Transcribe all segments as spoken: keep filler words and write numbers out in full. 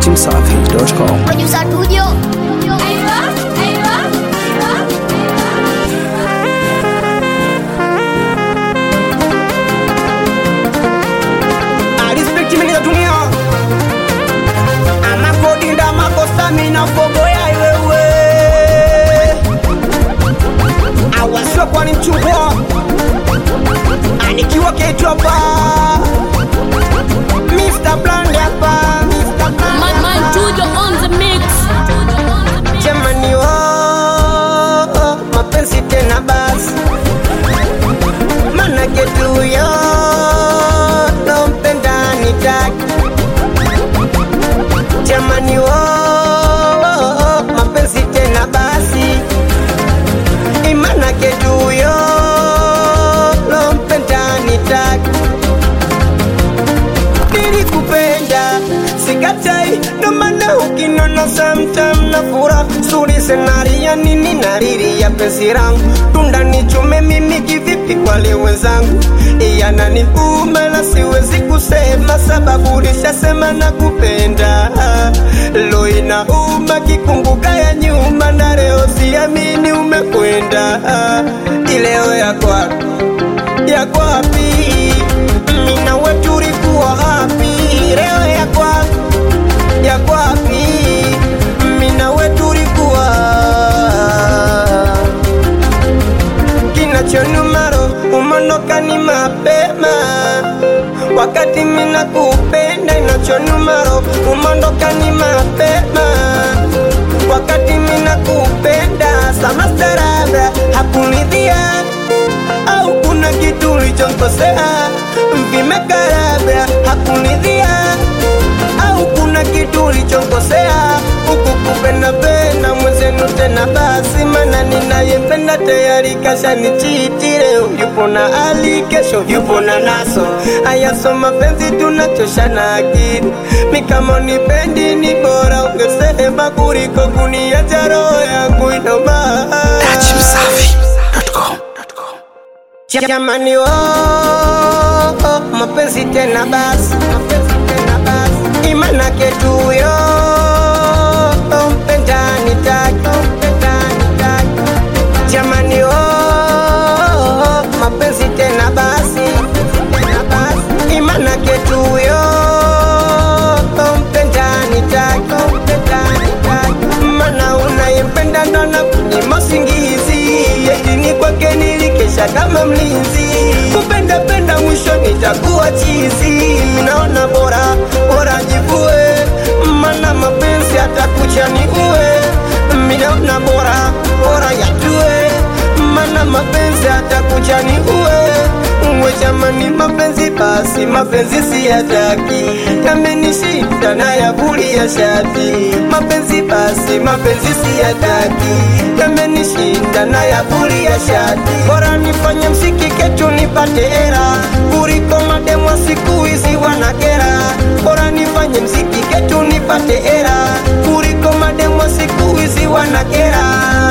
dati msafi dot com. Producer Tujo. I respect me the dunia. Ama kodinda makosa mina fogo ya wewe. Awaswa kwa ni mchungwa. Anikiwa ketu hapa. Mister Blonde hapa. Mister Blonde. Man, man, Tujo on the mix. Jamani wo, mapenzi tena basi. Mana ketu yo, dompenda nitaki. Jamani wo, mapenzi tena basi. Imana ketu yo, dompenda nitaki. Nilikupenda, sikatai, ndo maana ukinona sometime na fura. Suri senaria nini nariri ya penzi rangu. Tunda nichume mimi kivipi kwa lewe zangu. Iyana ni uma na siwezi kusema sababu nishasema na kupenda. Lo ina uma kikumbuka ya nyuma na leo siamini umekwenda. Ileo ya kwa ya kwa wapi? Mina wetu ulikuwa happy. Leo ya kwa ya kwa wapi? Mina wetu ulikuwa kinachonumaro umondoka ni mapema. Wakati mina kupenda inachonumaro umondoka ni mapema. Wakati mina kupenda sama starabra hakunidhia. Au kuna kitu ulichonkosea vimekarabra hakunidhia. Au kuna kitu ulichonkosea ukukupenda penda mwenzenu tena basi. Mana ninayempenda tayari kasha nichiti. Leo yupo na ali kesho yupo na naso. Aya so mapenzi tunachoshana akili. Mikama unipendi ni bora ungesema kuliko kuniacha roho yangu inoma. dati msafi dot com. Jamani wo, mapenzi tena basi. Mapenzi tena basi. Imana ketu yo, mpenda nitaki. Mpenda nitaki. Jamani wo, mapenzi tena basi. Tena basi. Imana ketu yo, mpenda nitaki. Mpenda nitaki. Mana unayempenda ndo na kunyima singizi. Yetini kwake nilikesha kama mlinzi. Kupenda penda mwisho nitakuwa chizi. Minaona bora, bora jivue. Mana mapenzi atakucha ni uwe. Minaona bora, bora yatue. Mana mapenzi atakucha ni uwe. Uwe jamani mapenzi basi, mapenzi siyataki. Yamenishinda na yavulia shati. Mapenzi basi, mapenzi siyataki. Yamenishinda na yavulia shati. Bora nifanye msiki ketu nipate era. Kuliko mademu wa siku hizi wanakera. Bora nifanye msiki ketu nipate era. Kuliko mademu wa siku hizi wanakera.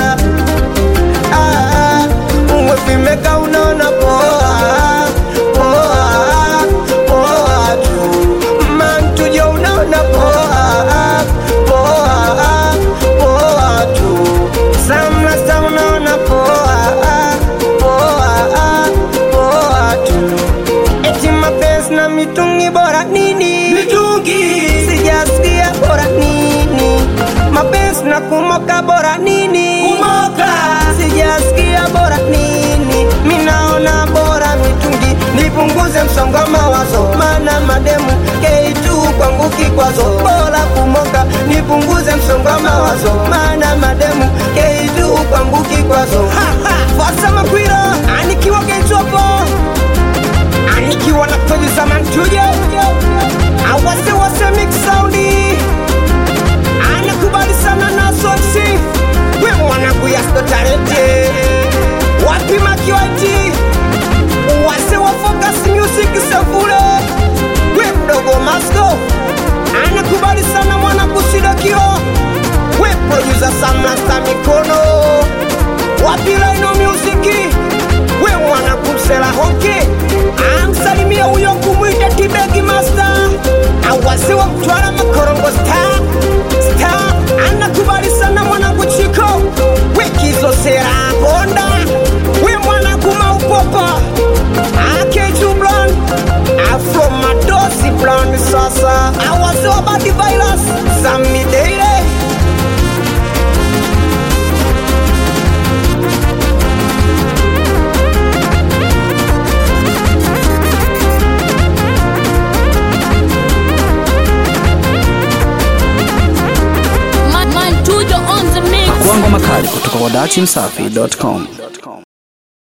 Ah, uwe vimeka unaona poa. Poa, poa tu. Man Tujo unaona poa. Poa, poa tu. Samla sa unaona poa. Poa, poa tu. Eti mapenzi na mitungi bora nini? Mitungi sijasikia bora nini? Mapenzi na kumoka bora nini? Kumoka sijasikia bora nini? Minaona bora mitungi nipunguze msongo wa mawazo. Mana mademu keitu kwangu kikwazo. Bora kumoka nipunguze msongo wa mawazo. Mana mademu keitu kwangu kikwazo. Fasa makwira anikiwa keitu hapo. Anikiwa na producer Man Tujo. Awase wase mix soundi. Anakubali sana na soksi. We mwanangu ya stotarete. Wapi makiwati. Wase wa Focus Music Sefule. We mdogo Masko. Anakubali sana mwanangu Sidokio. We producer Samasta Mikono. Wapi Laino Music. We mwanangu Msela Honke. Amsalimia uyo kumwita Tibegi Master. Awase wa Mtwara Makorongo Star. sasa awasiwa badi virus Samideire Man, man, Tujo on the mix. Kwango makali kutoka kwa dachimsafi dot com.